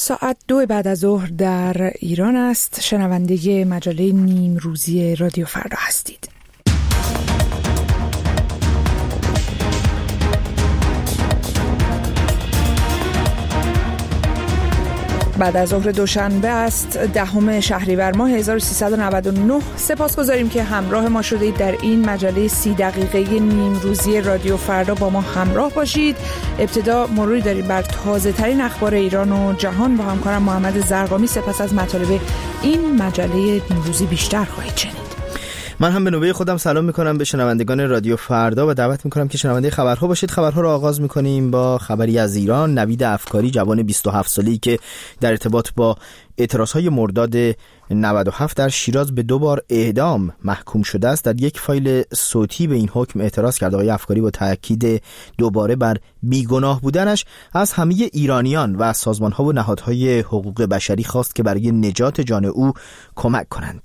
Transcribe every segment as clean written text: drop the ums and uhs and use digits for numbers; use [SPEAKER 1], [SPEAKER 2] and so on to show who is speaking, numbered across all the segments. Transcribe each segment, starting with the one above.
[SPEAKER 1] ساعت 2 بعد از ظهر در ایران است. شنونده مجله نیم روزی رادیو فردا هستید. بعد از ظهر دوشنبه است، 10 شهریور ماه 1399. سپاسگزاریم که همراه ما شدید در این مجله 30 دقیقه نیم روزی رادیو فردا با ما همراه باشید. ابتدا مروری داریم بر تازه ترین اخبار ایران و جهان با همکارم محمد زرقامی. سپس از مطالب این مجله نیم روزی بیشتر خواهید شنید.
[SPEAKER 2] من هم به نوبه خودم سلام میکنم به شنوندگان رادیو فردا و دعوت میکنم که شنونده خبرها باشید. خبرها رو آغاز میکنیم با خبری از ایران. نوید افکاری، جوان 27 ساله‌ای که در ارتباط با اعتراضهای مرداد 97 در شیراز به 2 بار اعدام محکوم شده است، در یک فایل صوتی به این حکم اعتراض کرد. آقای افکاری با تاکید دوباره بر بیگناه بودنش از همه ایرانیان و از سازمان‌ها و نهادهای حقوق بشری خواست که برای نجات جان او کمک کنند.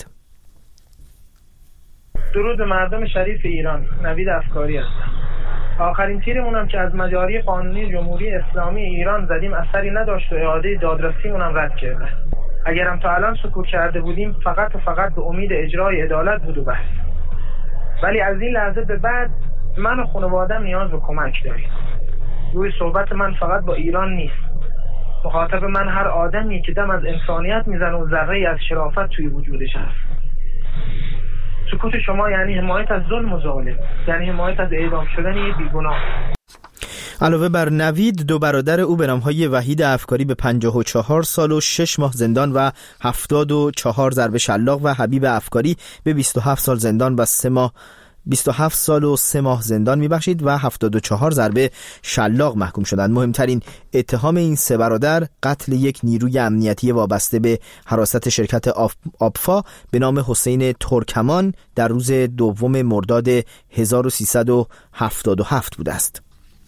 [SPEAKER 3] درود به مردم شریف ایران. نوید افکاری هستم. آخرین تیرمونم که از مجاری قانونی جمهوری اسلامی ایران زدیم اثری نداشت و اعاده دادرسیمونم رد کرده. اگرم تا الان سکوت کرده بودیم فقط و فقط به امید اجرای عدالت بود و بس. ولی از این لحظه به بعد من و خانواده‌ام نیاز به کمک داریم. روی صحبت من فقط با ایران نیست. مخاطب من هر آدمی که دم از انسانیت میزنه و ذره‌ای از شرافت توی وجودش هست. سکوت شما یعنی حمایت از ظلم و ظالم، یعنی حمایت از اعدام شدن یک بیگناه.
[SPEAKER 2] علاوه بر نوید، 2 برادر او به نامهای وحید افکاری به 54 سال و 6 ماه زندان و 74 ضرب شلاق و حبیب افکاری به 27 سال زندان و 27 سال و 3 ماه زندان میبخشید و 74 ضربه شلاق محکوم شدند. مهمترین اتهام این 3 برادر قتل یک نیروی امنیتی وابسته به حراست شرکت آبفا به نام حسین ترکمان در روز 2 مرداد 1377 بوده است.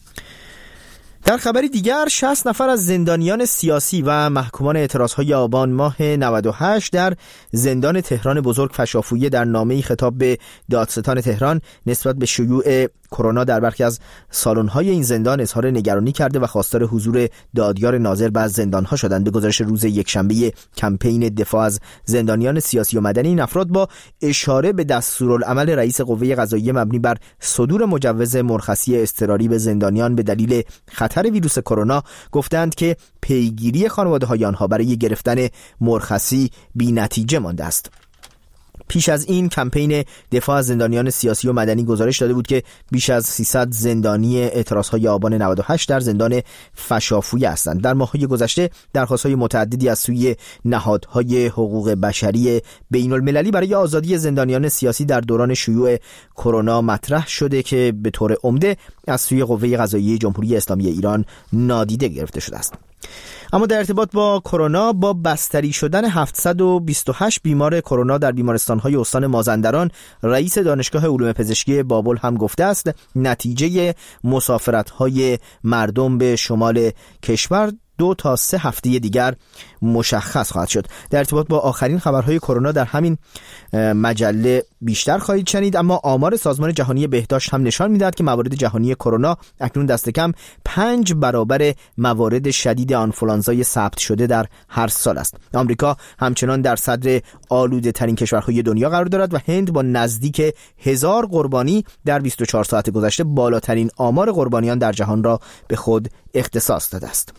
[SPEAKER 2] در خبری دیگر، 60 نفر از زندانیان سیاسی و محکومان اعتراضهای آبان ماه 98 در زندان تهران بزرگ فشافویه در نامه‌ای خطاب به دادستان تهران نسبت به شیوع کرونا در برخی از سالن‌های این زندان اظهار نگرانی کرده و خواستار حضور دادیار ناظر به زندان‌ها شدند. به گزارش روز یکشنبه کمپین دفاع از زندانیان سیاسی و مدنی، این افراد با اشاره به دستورالعمل رئیس قوه قضاییه مبنی بر صدور مجوز مرخصی اضطراری به زندانیان به دلیل خطر ویروس کرونا گفتند که پیگیری خانواده‌های آنها برای گرفتن مرخصی بی‌نتیجه مانده است. پیش از این کمپین دفاع از زندانیان سیاسی و مدنی گزارش داده بود که بیش از 300 زندانی اعتراضهای آبان 98 در زندان فشافویه هستند. در ماه‌های گذشته درخواست‌های متعددی از سوی نهادهای حقوق بشری بین‌المللی برای آزادی زندانیان سیاسی در دوران شیوع کرونا مطرح شده که به طور عمده از سوی قوه قضاییه جمهوری اسلامی ایران نادیده گرفته شده است. اما در ارتباط با کرونا، با بستری شدن 728 بیمار کرونا در بیمارستان‌های استان مازندران، رئیس دانشگاه علوم پزشکی بابل هم گفته است نتیجه مسافرت‌های مردم به شمال کشور 2 تا 3 هفته دیگر مشخص خواهد شد. در ارتباط با آخرین خبرهای کرونا در همین مجله بیشتر خواهید شنید. اما آمار سازمان جهانی بهداشت هم نشان می‌دهد که موارد جهانی کرونا اکنون دست کم 5 برابر موارد شدید آنفولانزای ثبت شده در هر سال است. آمریکا همچنان در صدر آلوده ترین کشورهای دنیا قرار دارد و هند با نزدیک 1000 قربانی در 24 ساعت گذشته بالاترین آمار قربانیان در جهان را به خود اختصاص داده است.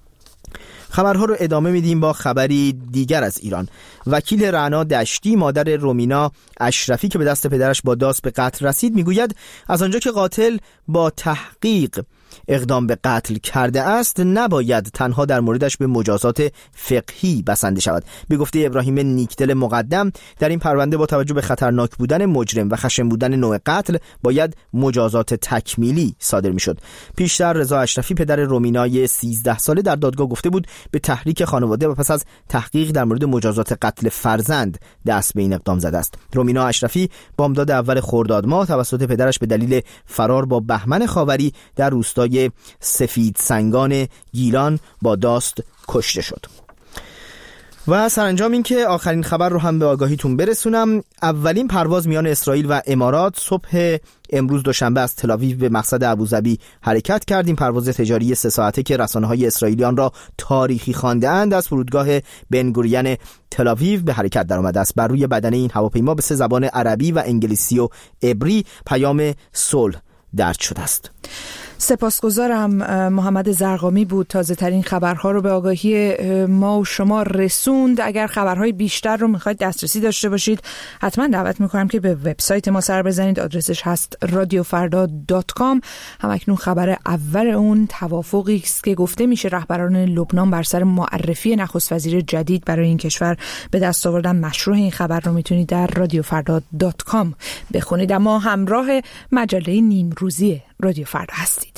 [SPEAKER 2] خبرها رو ادامه میدیم با خبری دیگر از ایران. وکیل رعنا دشتی، مادر رومینا اشرفی که به دست پدرش با داس به قتل رسید، میگوید از آنجا که قاتل با تحقیق اقدام به قتل کرده است نباید تنها در موردش به مجازات فقهی بسنده شود. به گفته ابراهیم نیکدل مقدم، در این پرونده با توجه به خطرناک بودن مجرم و خشن بودن نوع قتل باید مجازات تکمیلی صادر میشد. پیشتر رضا اشرفی پدر رومینای 13 ساله در دادگاه گفته بود به تحریک خانواده و پس از تحقیق در مورد مجازات قتل فرزند دست به این اقدام زده است. رومینا اشرفی بامداد اول خرداد ماه توسط پدرش به دلیل فرار با بهمن خاوری در روستای سفید سنگان گیلان با داست کشته شد. و سرانجام این که آخرین خبر رو هم به آگاهیتون برسونم. اولین پرواز میان اسرائیل و امارات صبح امروز دوشنبه از تل‌آویو به مقصد ابوظبی حرکت کردیم. پرواز تجاری 3 ساعته که رسانه‌های اسرائیلی آن را تاریخی خوانده‌اند از فرودگاه بن گوریون تل‌آویو به حرکت درآمده است. بر روی بدنه این هواپیما به 3 زبان عربی و انگلیسی و عبری پیام صلح درج شده است.
[SPEAKER 1] سپاسگزارم. محمد زرقامی بود تازه ترین خبرها رو به آگاهی ما و شما رسوند. اگر خبرهای بیشتر رو میخواید دسترسی داشته باشید حتما دعوت میکنم که به وبسایت ما سر بزنید. آدرسش هست radiofarda.com. همکنون خبر اول اون توافقی است که گفته میشه رهبران لبنان بر سر معرفی نخست وزیر جدید برای این کشور به دست آوردن. مشروح این خبر رو میتونید در radiofarda.com بخونید. اما همراه مجله نیمروزی رادیو فردا هستید.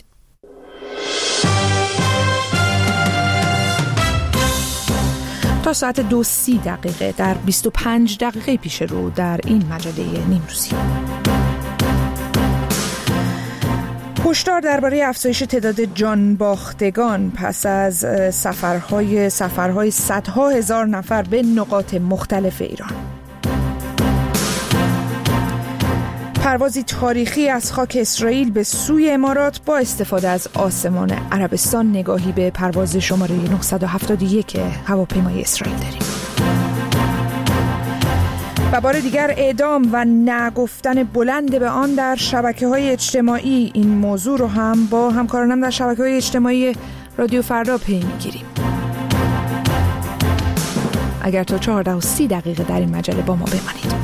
[SPEAKER 1] تا ساعت 2:30 در 25 دقیقه پیش رو در این مجله نیمروزی. هشدار درباره افزایش تعداد جانباختگان پس از سفرهای صدها هزار نفر به نقاط مختلف ایران. پروازی تاریخی از خاک اسرائیل به سوی امارات با استفاده از آسمان عربستان. نگاهی به پرواز شماره 971 هواپیمای اسرائیل داریم. و بار دیگر اعدام و نگفتن بلند به آن در شبکه‌های اجتماعی. این موضوع رو هم با همکارانم در شبکه‌های اجتماعی رادیو فردا پی می‌گیریم. اگر تا 14:30 در این مجله با ما بمانید.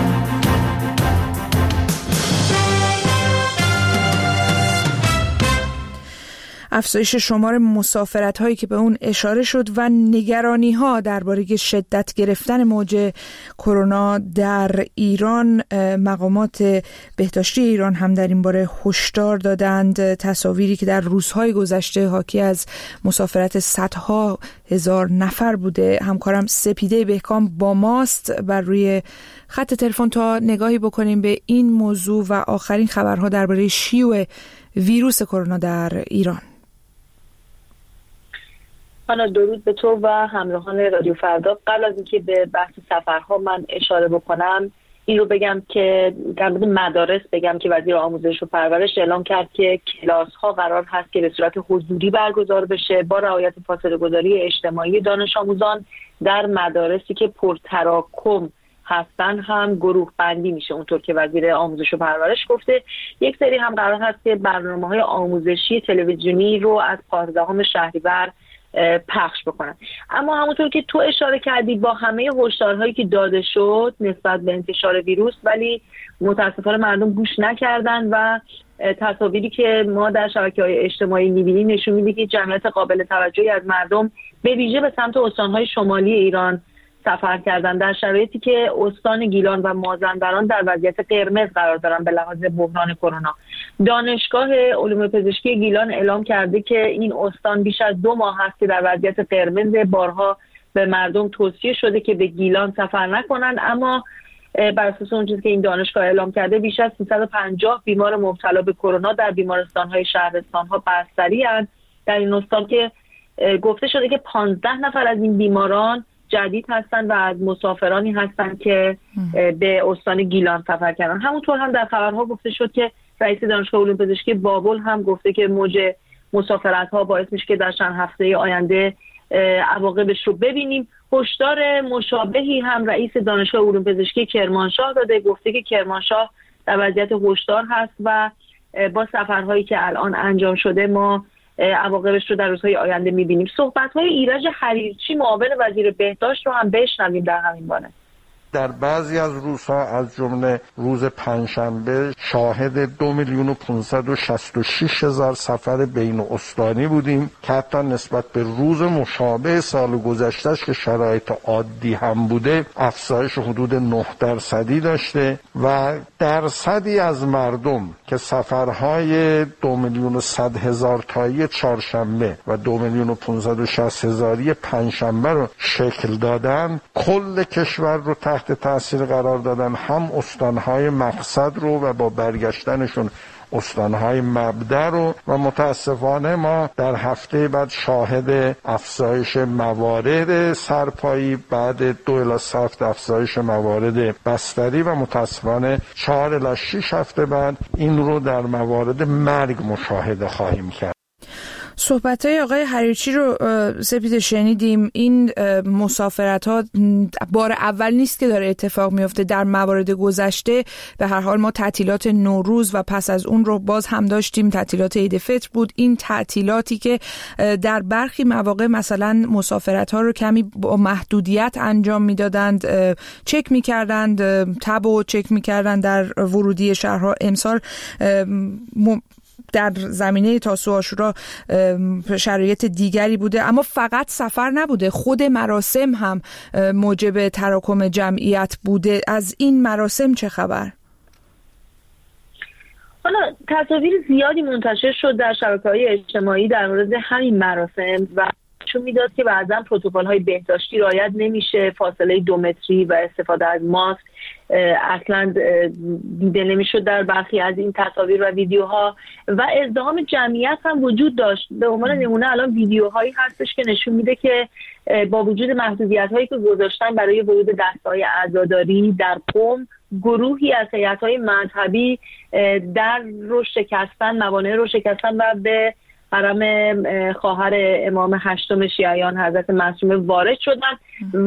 [SPEAKER 1] افزایش شمار مسافرت‌هایی که به اون اشاره شد و نگرانی‌ها درباره شدت گرفتن موج کرونا در ایران. مقامات بهداشتی ایران هم در این باره هشدار دادند. تصاویری که در روزهای گذشته حاکی از مسافرت صدها هزار نفر بوده. همکارم سپیده بهکام با ماست بر روی خط تلفن تا نگاهی بکنیم به این موضوع و آخرین خبرها درباره شیوع ویروس کرونا در ایران.
[SPEAKER 4] درود به تو و همراهان رادیو فردا. قبل از اینکه به بحث سفرها من اشاره بکنم این رو بگم که در مورد مدارس بگم که وزیر آموزش و پرورش اعلام کرد که کلاس ها قرار هست که به صورت حضوری برگزار بشه با رعایت فاصله گذاری اجتماعی. دانش آموزان در مدارسی که پرتراکم هستن هم گروه بندی میشه اونطور که وزیر آموزش و پرورش گفته. یک سری هم قرار هست که برنامه‌های آموزشی تلویزیونی رو از 15 شهریور پخش بکنن. اما همونطور که تو اشاره کردی با همه هشدارهایی که داده شد نسبت به انتشار ویروس، ولی متاسفانه مردم گوش نکردن و تصاویری که ما در شبکه‌های اجتماعی می‌بینیم نشون میده که جمعیت قابل توجهی از مردم به ویژه به سمت استان‌های شمالی ایران سفر کردن در شرایطی که استان گیلان و مازندران در وضعیت قرمز قرار دارن به لحاظ بحران کرونا. دانشگاه علوم پزشکی گیلان اعلام کرده که این استان بیش از 2 ماه است که در وضعیت قرمز. بارها به مردم توصیه شده که به گیلان سفر نکنند، اما بر اساس اون چیزی که این دانشگاه اعلام کرده بیش از 350 بیمار مبتلا به کرونا در بیمارستان‌های شهرستان‌ها بستری اند. در این استان که گفته شده که 15 نفر از این بیماران جدید هستن و از مسافرانی هستن که به استان گیلان سفر کردن. همونطور هم در خبرها گفته شد که رئیس دانشگاه علوم پزشکی بابل هم گفته که موج مسافرت‌ها باعث میشه که در چند هفته آینده عواقبش رو ببینیم. هشدار مشابهی هم رئیس دانشگاه علوم پزشکی کرمانشاه داده، گفته که کرمانشاه در وضعیت هشدار هست و با سفرهایی که الان انجام شده ما عواقبش رو در روزهای آینده می‌بینیم. صحبت‌های ایرج حریرچی معاون وزیر بهداشت رو هم بشنویم در همین باره.
[SPEAKER 5] در بعضی از روزها از جمله روز پنجشنبه شاهد 2,566,000 سفر بین استانی بودیم که حتی نسبت به روز مشابه سال گذشتهش که شرایط عادی هم بوده افزایش حدود 9% داشته و درصدی از مردم که سفرهای 2,100,000 تایی چهارشنبه و 2,560,000 پنجشنبه رو شکل دادن کل کشور رو تحت تأثیر قرار دادن، هم استانهای مقصد رو و با برگشتنشون استانهای مبدأ رو و متاسفانه ما در هفته بعد شاهد افزایش موارد سرپایی بعد 2 الی 3 هفته افزایش موارد بستری و متاسفانه 4 الی 6 هفته بعد این رو در موارد مرگ مشاهده خواهیم کرد.
[SPEAKER 1] صحبت‌های آقای حریچی رو سپید شنیدیم. این مسافرت‌ها بار اول نیست که داره اتفاق میفته. در موارد گذشته به هر حال ما تعطیلات نوروز و پس از اون رو باز هم داشتیم، تعطیلات عید فطر بود. این تعطیلاتی که در برخی مواقع مثلا مسافرت‌ها رو کمی با محدودیت انجام میدادند، چک می‌کردند، تب و چک می‌کردند در ورودی شهرها. امسال در زمینه تاسوعا و عاشورا شرایط دیگری بوده، اما فقط سفر نبوده، خود مراسم هم موجب تراکم جمعیت بوده. از این مراسم چه خبر؟
[SPEAKER 4] حالا تصاویر زیادی منتشر شد در شبکه‌های اجتماعی در مورد همین مراسم و چون میداد که بعضا پروتکل‌های بهداشتی رعایت نمیشه، فاصله 2 متری و استفاده از ماسک اصلا دیده نمیشد در برخی از این تصاویر و ویدیوها و ازدحام جمعیت هم وجود داشت. به عنوان نمونه الان ویدیوهایی هستش که نشون میده که با وجود محدودیت‌هایی که گذاشتن برای ورود دسته‌های عزاداری در قم، گروهی از هیئت‌های مذهبی در رو شکستن، موانع رو شکستن و به حرم خواهر امام 8 شیعیان حضرت معصومه وارد شدن و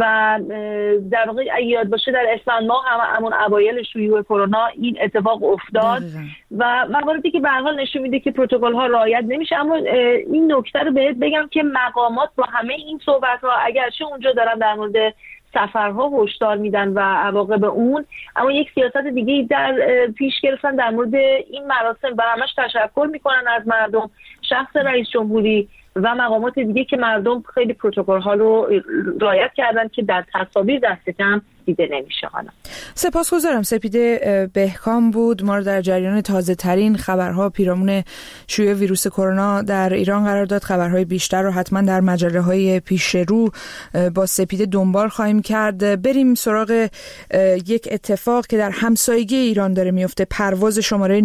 [SPEAKER 4] در واقع یاد باشه در اسفند ماه همون اوایل شیوع کرونا این اتفاق افتاد و مواردی که به هر حال نشون میده که پروتکل ها رعایت نمیشه. اما این نکته رو بهت بگم که مقامات با همه این صحبت ها اگرچه اونجا دارن در مورد سفرها هشدار میدن و عواقب اون، اما یک سیاست دیگه در پیش گرفتن در مورد این مراسم و همش تشکر میکنن از مردم، شخص رئیس جمهوری و مقامات دیگه که مردم خیلی پروتکل ها رو رعایت کردن که در تصاویر دست کم دیده نمیشه.
[SPEAKER 1] سپاسگزارم. سپیده بهکام بود. ما رو در جریان تازه ترین خبرها پیرامون شیوع ویروس کرونا در ایران قرار داد. خبرهای بیشتر رو حتما در مجله های پیش رو با سپیده دنبال خواهیم کرد. بریم سراغ یک اتفاق که در همسایگی ایران داره میفته. پرواز شماره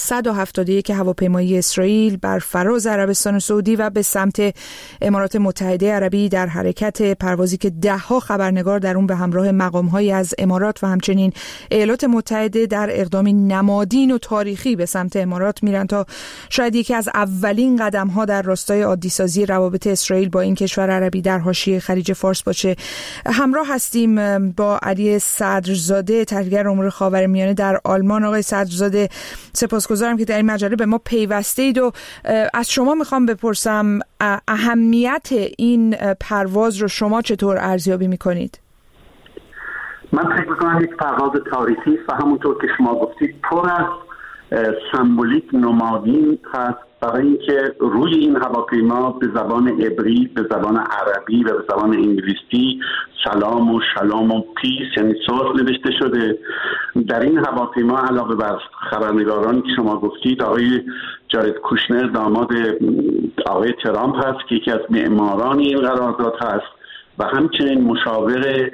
[SPEAKER 1] 971 هواپیمایی اسرائیل بر فراز عربستان سعودی و به سمت امارات متحده عربی در حرکت، پروازی که 10 خبرنگار در اون به همراه مقام‌هایی از امارات و همچنین ایالات متحده در اقدامی نمادین و تاریخی به سمت امارات میرن تا شاید یکی از اولین قدم‌ها در راستای عادی‌سازی روابط اسرائیل با این کشور عربی در حاشیه خلیج فارس باشه. همراه هستیم با علی صدرزاده، تحلیلگر امور خاورمیانه در آلمان. آقای صدرزاده، سپاسگزارم که در این مجله به ما پیوسته اید و از شما میخوام بپرسم اهمیت این پرواز رو شما چطور ارزیابی میکنید؟
[SPEAKER 6] من فکر میکنم یک پرواز تاریخی است و همونطور که شما گفتید پر از سمبولیک نمادین هست برای اینکه روی این هواپیما به زبان عبری، به زبان عربی و به زبان انگلیسی سلام و شلام و پیس یعنی صلح نوشته شده. در این هواپیما علاوه بر خبرنگارانی که شما گفتید آقای جارد کوشنر داماد آقای ترامپ هست که یکی از معماران این قرارداد هست و همچنین مشاور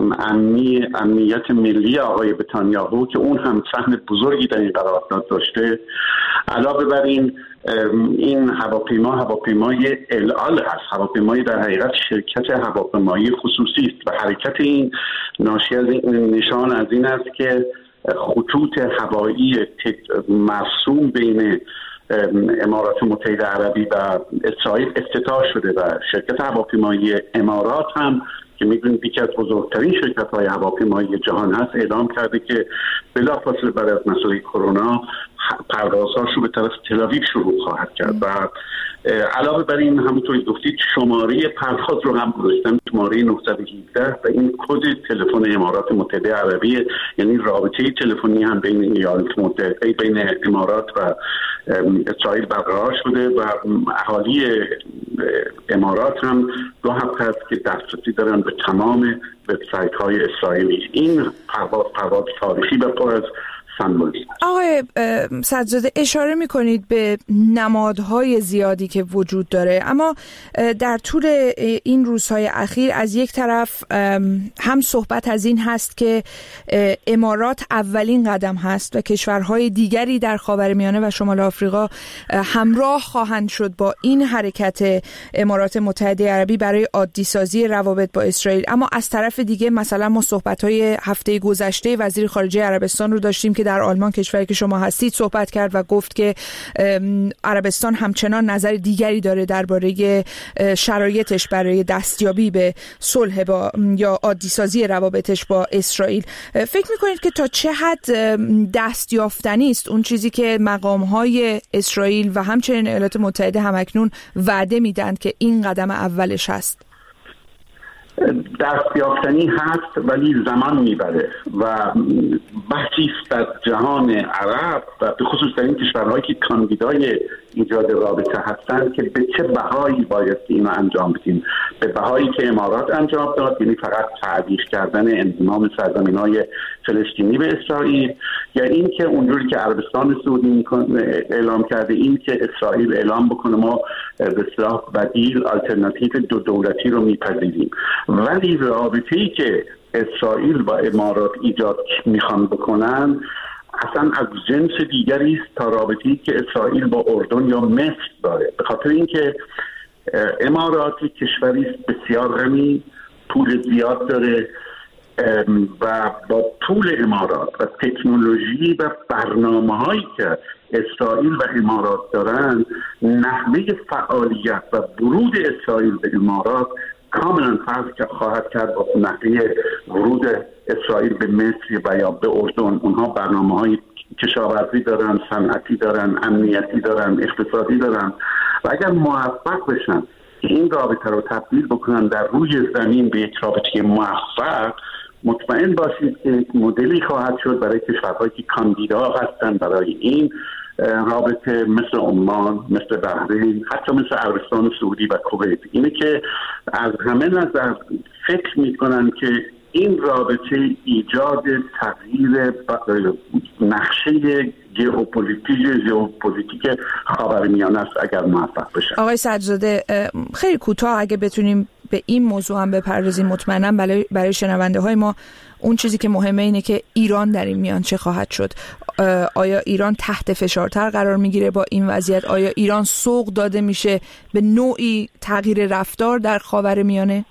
[SPEAKER 6] امنیت ملی آقای نتانیاهو که اون هم سهم بزرگی در این قرارداد داشته. علاوه بر این هواپیمای الال هست، هواپیمای در حقیقت شرکت هواپیمایی خصوصی است و حرکت این ناشی از این نشان از این است که خطوط هوایی مرسوم بین امارات متحده عربی و اسرائیل افتتاح شده و شرکت هواپیمایی امارات هم که می‌دونید یکی از بزرگترین شرکت‌های هواپیمایی جهان هست اعلام کرده که بلافاصله بعد از مسئله کرونا پروازهاش رو به طرف تل‌آویو شروع خواهد کرد و علاوه بر این همونطوری گفتید شماره پرواز رو هم گذاشتن، شماره 917 و این کد تلفن امارات متحده عربی، یعنی رابطه تلفنی هم بین ایالات متحده بین امارات و اسرائیل برقرار شده و اهالی امارات هم 2 هفته است که دسترسی دارن به تمام وبسایت‌های اسرائیلی. این پرواز تاریخی و پر از سمبولیک.
[SPEAKER 1] آقای صدرزاده، اشاره میکنید به نمادهای زیادی که وجود داره، اما در طول این روزهای اخیر از یک طرف هم صحبت از این هست که امارات اولین قدم هست و کشورهای دیگری در خاورمیانه و شمال آفریقا همراه خواهند شد با این حرکت امارات متحده عربی برای عادی سازی روابط با اسرائیل. اما از طرف دیگه مثلا ما صحبت‌های هفته گذشته وزیر خارجه عربستان رو داشتیم که در آلمان، کشوری که شما هستید، صحبت کرد و گفت که عربستان همچنان نظر دیگری داره درباره شرایطش برای دستیابی به صلح با یا عادی سازی روابطش با اسرائیل. فکر می‌کنید که تا چه حد دستیافتنی است اون چیزی که مقام‌های اسرائیل و همچنین ایالات متحده همکنون وعده میدن که این قدم اولش هست؟
[SPEAKER 6] دستیافتنی هست ولی زمان میبره و بحثی در جهان عرب و به خصوص در این کشورهایی که کاندیدای ایجاد رابطه هستند که به چه بهایی باید اینو انجام بدیم. به بهایی که امارات انجام داد، یعنی فقط تعریف کردن انضمام سرزمین‌های فلسطینی به اسرائیل، یا این که اونجوری که عربستان سعودی اعلام کرده، این که اسرائیل اعلام بکنه ما به اصطلاح بدیل آلترناتیو دو دولتی رو میپذیریم. ولی رابطه‌ای که اسرائیل با امارات ایجاد میخوان بکنن اصلا از جنس دیگری است تا رابطه‌ای که اسرائیل با اردن یا مصر داره، به خاطر اینکه امارات کشوری است بسیار غنی، پول زیاد داره و با پول امارات و تکنولوژی و برنامه‌هایی که اسرائیل و امارات دارن، نحوه فعالیت و ورود اسرائیل به امارات کاملا فرق خواهد کرد با نحوه ورود اسرائیل به مصر و یا به اردن. اونها برنامه‌های کشاورزی دارن، صنعتی دارن، امنیتی دارن، اقتصادی دارن و اگر موفق بشن که این رابطه رو تبدیل بکنن در روی زمین به یک رابطه موفق، مطمئن باشید که یک مدلی خواهد شد برای کشورهایی که کاندیدا هستن برای این رابطه، مثل عمان، مثل بحرین، حتی مثل عربستان سعودی و کویت. اینه که از همه نظر فکر میکنن که این رابطه ایجاد تغییر نقشه ژئوپلیتیک خاورمیانه است اگر موفق بشه.
[SPEAKER 1] آقای صدرزاده، خیلی کوتاه اگه بتونیم به این موضوع هم بپردازیم، مطمئنم برای شنونده های ما اون چیزی که مهمه اینه که ایران در این میان چه خواهد شد. آیا ایران تحت فشارتر قرار میگیره با این وضعیت؟ آیا ایران سوق داده میشه به نوعی تغییر رفتار در خاورمیانه؟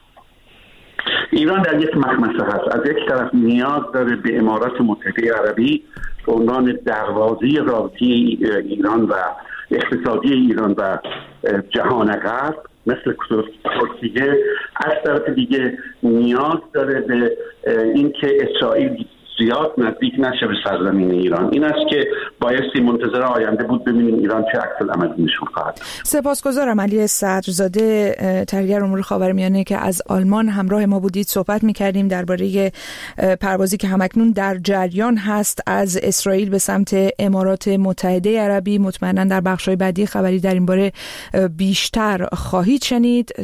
[SPEAKER 6] ایران در یک مخمسه هست. از یک طرف نیاز داره به امارات متحده عربی به عنوان دروازه رابطه ایران و اقتصادی ایران و جهان غرب مثل ترکیه. از طرف دیگه نیاز داره به اینکه اسرائیل زیاد نزدیک نشه به سرزمین ایران. این است که بایستی منتظر آینده بود ببینیم ایران چه عکس العملی نشون خواهد.
[SPEAKER 1] سپاسگزارم. علی صدرزاده، تحلیلگر امور خاورمیانه که از آلمان همراه ما بودید. صحبت می‌کردیم درباره پروازی که همکنون در جریان هست از اسرائیل به سمت امارات متحده عربی. مطمئنا در بخش‌های بعدی خبری در این باره بیشتر خواهید شنید.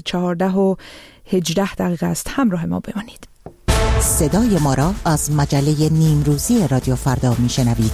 [SPEAKER 1] 14:18 است. همراه ما بمانید.
[SPEAKER 7] صدای ما را از مجله نیمروزی رادیو فردا میشنوید.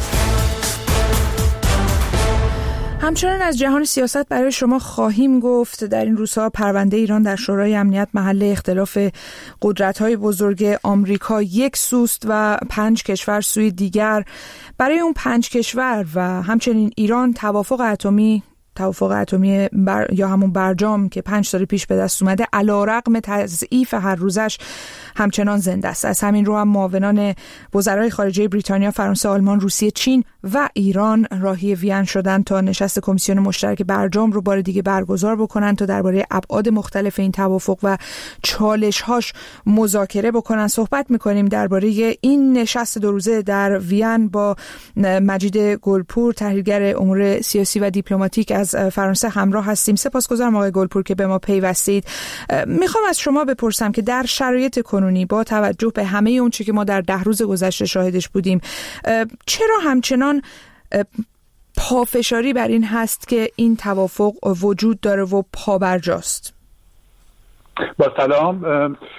[SPEAKER 1] همچنان از جهان سیاست برای شما خواهیم گفت. در این روزها پرونده ایران در شورای امنیت محل اختلاف قدرت‌های بزرگ آمریکا یک سوست و 5 کشور سوی دیگر. برای اون 5 کشور و همچنین ایران توافق اتمی یا همون برجام که 5 سال پیش به دست اومده علیرغم تضعیف هر روزش همچنان زنده است. از همین رو هم معاونان وزرای خارجه بریتانیا، فرانسه، آلمان، روسیه، چین و ایران راهی وین شدن تا نشست کمیسیون مشترک برجام رو بار دیگه برگزار بکنن تا درباره ابعاد مختلف این توافق و چالش‌هاش مذاکره بکنن. صحبت می‌کنیم درباره این نشست 2 روزه در وین با مجید گلپور، تحلیلگر امور سیاسی و دیپلماتیک از فرانسه همراه هستیم. سپاسگزارم آقای گلپور که به ما پیوستید. میخوام از شما بپرسم که در شرایط کنونی با توجه به همه اون چیزی که ما در 10 روز گذشته شاهدش بودیم، چرا همچنان پافشاری بر این هست که این توافق وجود داره و پابرجاست؟
[SPEAKER 8] با سلام.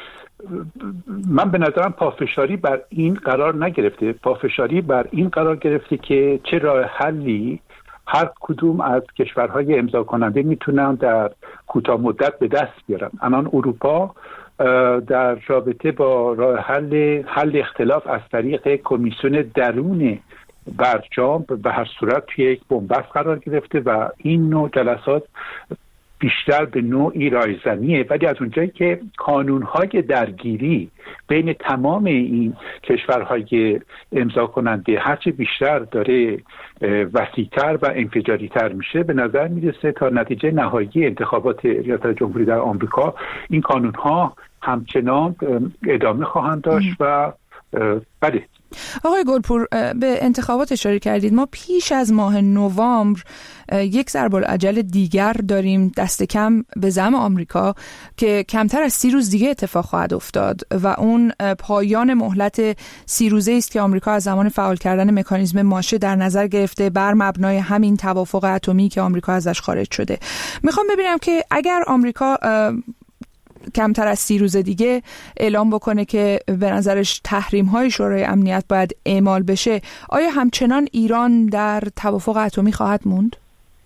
[SPEAKER 8] من به نظرم پافشاری بر این قرار نگرفته، پافشاری بر این قرار گرفته که چه راه حلی هر کدوم از کشورهای امضا کننده میتونن در کوتاه مدت به دست بیارن. الان اروپا در رابطه با راه حل اختلاف از طریق کمیسیون درون برجام به هر صورت توی یک بنبست قرار گرفته و این نوع جلسات بیشتر به نوعی رایزنیه، ولی از اونجایی که قانونهای درگیری بین تمام این کشورهای امضا کننده هرچی بیشتر داره وسیع‌تر و انفجاری‌تر میشه، به نظر میرسه تا نتیجه نهایی انتخابات ریاست جمهوری در آمریکا این قانونها همچنان ادامه خواهند داشت و بله.
[SPEAKER 1] آقای گلپور، به انتخابات اشاره کردید. ما پیش از ماه نوامبر یک ضرب‌العجل دیگر داریم دست کم به زعم آمریکا که کمتر از 30 روز دیگه اتفاق خواهد افتاد و اون پایان مهلت 30 روزه است که آمریکا از زمان فعال کردن مکانیزم ماشه در نظر گرفته بر مبنای همین توافق اتمی که آمریکا ازش خارج شده. میخوام ببینم که اگر آمریکا کمتر از 30 روز دیگه اعلام بکنه که به نظرش تحریم‌های شورای امنیت باید اعمال بشه، آیا همچنان ایران در توافق اتمی خواهد موند؟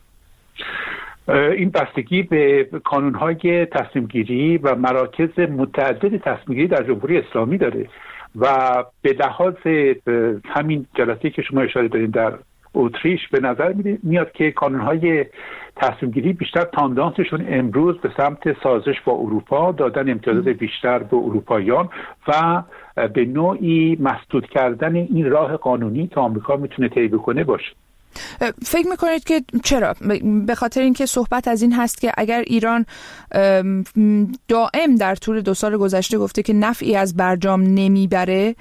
[SPEAKER 8] این بستگی به قانون‌های تصمیم‌گیری و مراکز متعدد تصمیم‌گیری در جمهوری اسلامی داره و به لحاظ همین جلسه‌ای که شما اشاره دارین در اتریش به نظر میاد که قانون‌های تصمیم‌گیری بیشتر تاندانسشون امروز به سمت سازش با اروپا، دادن امتیازات بیشتر به اروپاییان و به نوعی مسدود کردن این راه قانونی که آمریکا میتونه طی بکنه باشه.
[SPEAKER 1] فکر میکنید که چرا؟ به خاطر اینکه صحبت از این هست که اگر ایران دائم در طول 2 سال گذشته گفته که نفعی از برجام نمیبره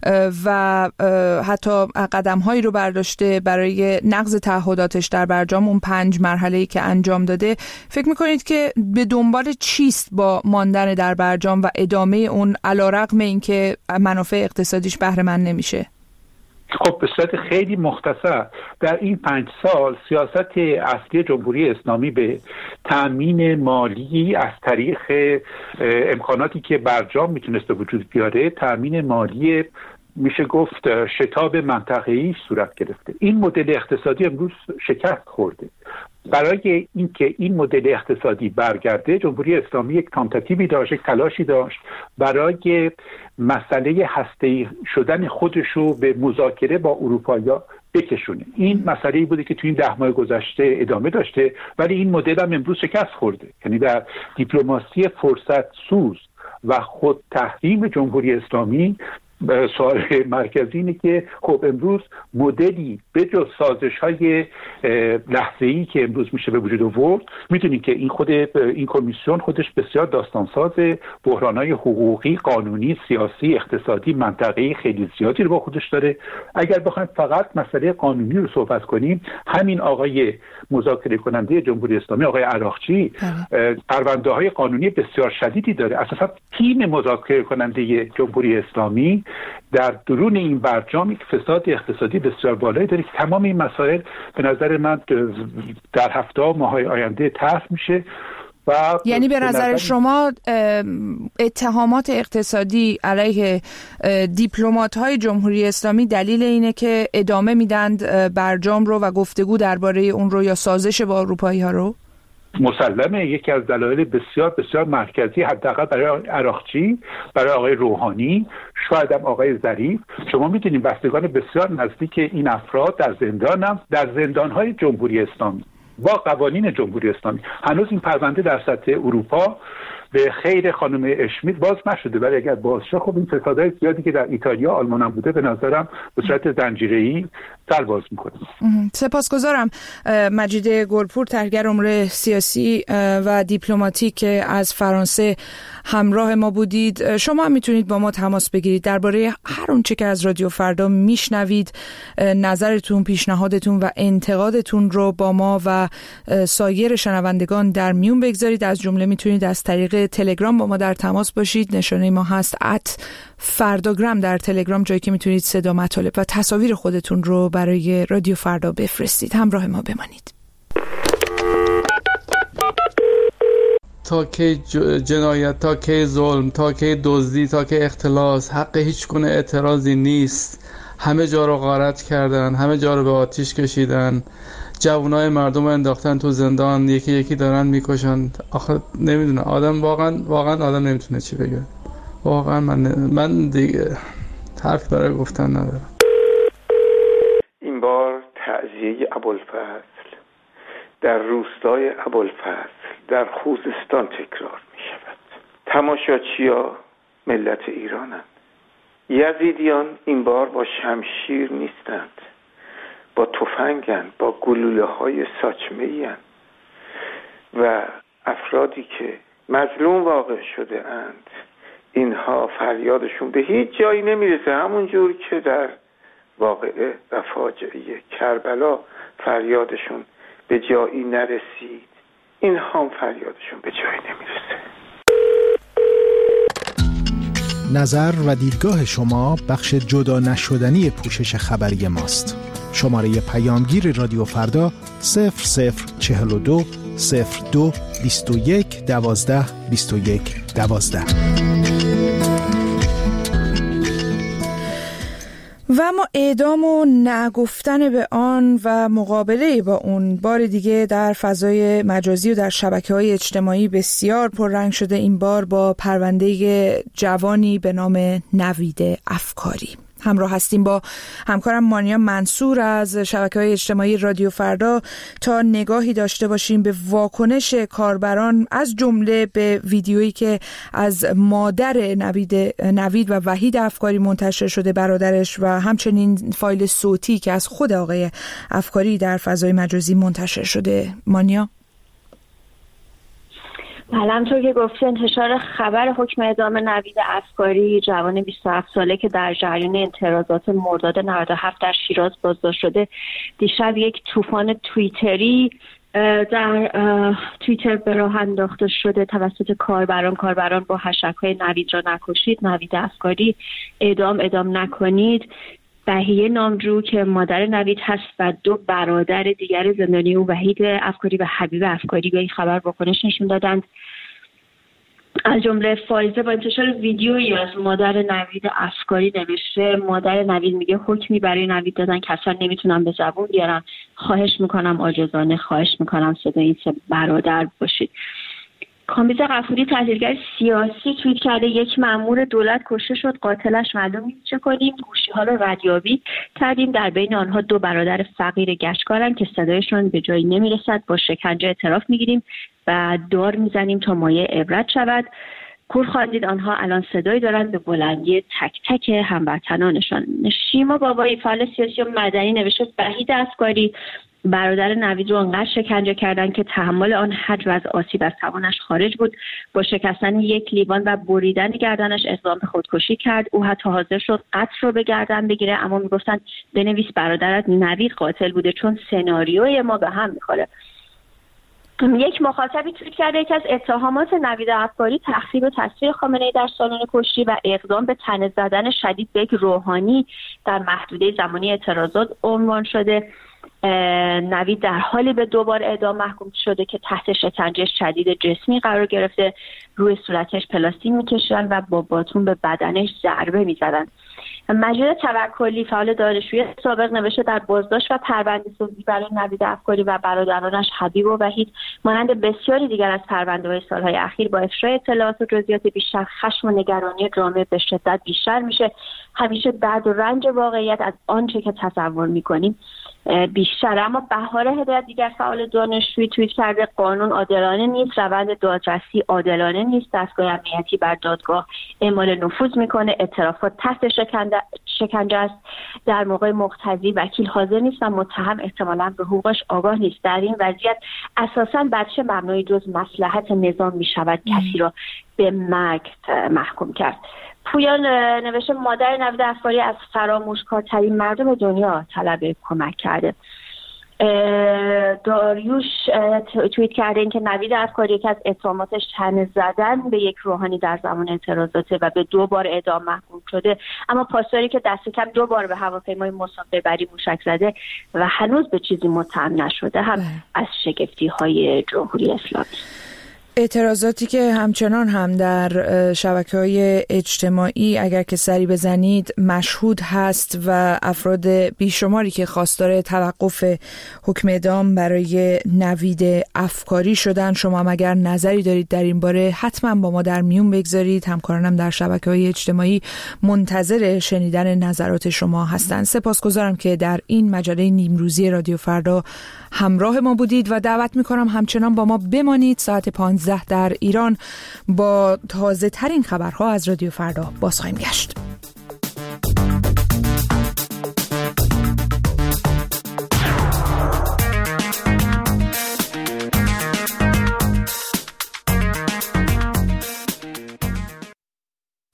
[SPEAKER 1] و حتی قدم‌هایی رو برداشته برای نقض تعهداتش در برجام، اون 5 مرحله‌ای که انجام داده، فکر میکنید که به دنبال چیست با ماندن در برجام و ادامه اون علیرغم اینکه منافع اقتصادیش بهره مند نمیشه؟
[SPEAKER 8] خب به صورت خیلی مختصر در این 5 سال سیاست اصلی جمهوری اسلامی به تأمین مالی از طریق امکاناتی که برجام میتونست به وجود بیاره، تأمین مالی میشه گفت شتاب منطقه‌ای صورت گرفته. این مدل اقتصادی امروز شکست خورده. برای اینکه این مدل اقتصادی برگرده، جمهوری اسلامی یک تانتاتیوی داشت، یک تلاشی داشت برای مسئله هسته‌ای شدن خودش رو به مذاکره با اروپایی‌ها بکشونه. این مسئله‌ای بوده که توی این 10 ماه گذشته ادامه داشته، ولی این مدل هم امروز شکست خورده. یعنی در دیپلماسی فرصت سوز و خود تحریم جمهوری اسلامی سوال مرکزی اینه که خب امروز مدلی به جز سازش‌های لحظه‌ای که امروز میشه به وجود آورد، میدونید که این کمیسیون خودش بسیار داستانساز بحران‌های حقوقی، قانونی، سیاسی، اقتصادی، منطقه‌ای خیلی زیادی رو با خودش داره. اگر بخوایم فقط مسئله قانونی رو صحبت کنیم، همین آقای مذاکره کننده جمهوری اسلامی آقای عراقچی پرونده‌های قانونی بسیار شدیدی داره. اساساً تیم مذاکره کننده جمهوری اسلامی در درون این برجام یک فساد اقتصادی بسیار بالایی داره که تمام این مسائل به نظر من در هفته ها ماهای آینده طرح میشه. و
[SPEAKER 1] یعنی به نظر شما اتهامات اقتصادی علیه دیپلمات‌های جمهوری اسلامی دلیل اینه که ادامه میدند برجام رو و گفتگو درباره اون رو یا سازش با اروپایی‌ها رو؟
[SPEAKER 8] مسلمه. یکی از دلایل بسیار بسیار مرکزی، حداقل برای عراقچی، برای آقای روحانی، شاید هم آقای ظریف، شما میدونید بستگان بسیار نزدیک این افراد در زندان‌های جمهوری اسلامی با قوانین جمهوری اسلامی. هنوز این پرونده در سطح اروپا به خیر خانم اشمیت باز نشده، ولی اگر باز شه خب این فسادهای زیادی که در ایتالیا، آلمان هم بوده به نظرم به صورت زنجیره‌ای سر باز میکنه.
[SPEAKER 1] سپاسگزارم. مجید گلپور، تحلیلگر امور سیاسی و دیپلماتیک از فرانسه همراه ما بودید. شما هم میتونید با ما تماس بگیرید درباره هر اونچه که از رادیو فردا میشنوید، نظرتون، پیشنهادتون و انتقادتون رو با ما و سایر شنوندگان در میون بگذارید. از جمله میتونید از طریق تلگرام با ما در تماس باشید. نشانه ما هست @فرداگرام در تلگرام، جایی که میتونید صدا، مطالب و تصاویر خودتون رو برای رادیو فردا بفرستید. همراه ما بمانید.
[SPEAKER 9] تا کی جنایت، تا کی ظلم، تا کی دزدی، تا کی اختلاس، حق هیچ گونه اعتراضی نیست. همه جا رو غارت کردن، همه جا رو به آتیش کشیدن، جوانای مردم رو انداختن تو زندان، یکی یکی دارن میکشن. آخه نمیدونم، آدم واقعا آدم نمیتونه چی بگه. واقعا من دیگه حرف برای گفتن ندارم.
[SPEAKER 10] این بار تعزیه ابوالفضل در روستای ابوالفضل در خوزستان تکرار می شود. تماشاچی‌ها ملت ایرانند. یزیدیان این بار با شمشیر نیستند، با تفنگند، با گلوله‌های ساچمه‌اند و افرادی که مظلوم واقع شده اند، اینها فریادشون به هیچ جایی نمیرسه. همون جور که در واقعه و فاجعه کربلا فریادشون به جایی نرسید، اینها هم فریادشون به جایی نمیرسه.
[SPEAKER 11] نظر و دیدگاه شما بخش جدا نشدنی پوشش خبری ماست. شماره پیامگیر رادیو فردا 0042 02 21 12 21 12.
[SPEAKER 1] و اما اعدام و نگفتن به آن و مقابله با اون بار دیگه در فضای مجازی و در شبکه‌های اجتماعی بسیار پررنگ شده، این بار با پرونده جوانی به نام نوید افکاری. همراه هستیم با همکارم مانیا منصور از شبکه‌های اجتماعی رادیو فردا تا نگاهی داشته باشیم به واکنش کاربران، از جمله به ویدیویی که از مادر نوید و وحید افکاری منتشر شده، برادرش، و همچنین فایل صوتی که از خود آقای افکاری در فضای مجازی منتشر شده. مانیا؟
[SPEAKER 4] بله، همطور که گفتی انتشار خبر حکم اعدام نوید افکاری، جوان 27 ساله که در جریان اعتراضات مرداد 97 در شیراز بازداشت شده، دیشب یک طوفان توییتری در توییتر به راه انداخته شده توسط کاربران با هشتگ‌های نوید را نکشید، نوید افکاری، اعدام نکنید. بهیه نامجو که مادر نوید هست و 2 برادر دیگر زندانی او، وحید افکاری و حبیب افکاری، به این خبر واکنش نشون دادند. از جمله فائزه با انتشار ویدیویی از مادر نوید افکاری نوشته: مادر نوید میگه حکمی برای نوید دادن که اصلا نمیتونم به زبون بیارم، خواهش میکنم عاجزانه خواهش میکنم صدای این 3 برادر باشید. کامبیز غفوری، تحلیلگر سیاسی، توییت کرده: یک مأمور دولت کشته شد، قاتلش معلوم نیست، چه کنیم؟ گوشی‌ها رو ردیابی کردیم، در بین آنها 2 برادر فقیر گشتکارن که صدایشون به جایی نمیرسد، با شکنجه اعتراف میگیریم و دار میزنیم تا مایه عبرت شود. کور خواندید، آنها الان صدایی دارند به بلندی تک تک هموطنانشان. شیما بابایی، فعال سیاسی و مدنی، نوشته: وحید افکاری برادر نوید رو انقدر شکنجه کردن که تحمل آن حد و از آسیب از توانش خارج بود. با شکستن 1 لیوان و بریدن گردنش اقدام به خودکشی کرد. او حتی حاضر شد قتل رو به گردن بگیره، اما میگفتن بنویس برادرت نوید قاتل بوده چون سناریوی ما به هم میخوره. یک مخاطبی توییت کرده: یکی از اتهامات نوید افکاری تخریب و تصویر خامنه‌ای در سالن کشتی و اقدام به طعنه زدن شدید به یک روحانی در محدوده زمانی اعتراضات عنوان شده. نوید در حالی به 2 بار اعدام محکوم شده که تحت شکنجه شدید جسمی قرار گرفته، روی صورتش پلاستیک می‌کشیدن و با باتون به بدنش ضربه می‌زدن. مجید توکلی، فعال دانشجوی سابق، نوشته: در بازداشت و پرونده‌سازی برای نوید افکاری و برادرانش حبیب و وحید، مانند بسیاری دیگر از پرونده‌های سال‌های اخیر، با افشای اطلاعات و جزئیات بیشتر خشم و نگرانی جامعه به شدت بیشتر میشه. همیشه درد و رنج واقعیت از آنچه که تصور می‌کنیم بیشتر. اما بهار هدایت، دیگر فعال دانشجویی، توییت کرده: قانون عادلانه نیست، روند دادرسی عادلانه نیست، دستگاه امنیتی بر دادگاه اعمال نفوذ میکنه، اعترافات تحت شکنجه است، در موقع مقتضی وکیل حاضر نیست و متهم احتمالاً به حقوقش آگاه نیست. در این وضعیت اساساً بچه مبنای جز مصلحت نظام میشود کسی را به مرگ محکوم کرد. پویان نوشته: مادر نوید افکاری از فراموشکارترین مردم دنیا طلب کمک کرده. داریوش توییت کرده این که نوید افکاری که از اتهاماتش طعنه زدن به یک روحانی در زمان اعتراضاته و به 2 بار اعدام محکوم شده، اما پاسداری که دست کم 2 بار به هواپیمای مسافر بری موشک زده و هنوز به چیزی متهم نشده هم از شگفتی های جمهوری اسلامی.
[SPEAKER 1] اعتراضاتی که همچنان هم در شبکه‌های اجتماعی اگر که سری بزنید مشهود هست و افراد بیشماری که خواستار توقف حکم اعدام برای نوید افکاری شدن. شما هم اگر نظری دارید در این باره حتما با ما در میون بگذارید. همکارانم در شبکه‌های اجتماعی منتظر شنیدن نظرات شما هستند. سپاسگزارم که در این مجله نیمروزی رادیو فردا همراه ما بودید و دعوت میکنم همچنان با ما بمانید. ساعت 15 در ایران با تازه ترین خبرها از رادیو فردا باز خواهیم گشت.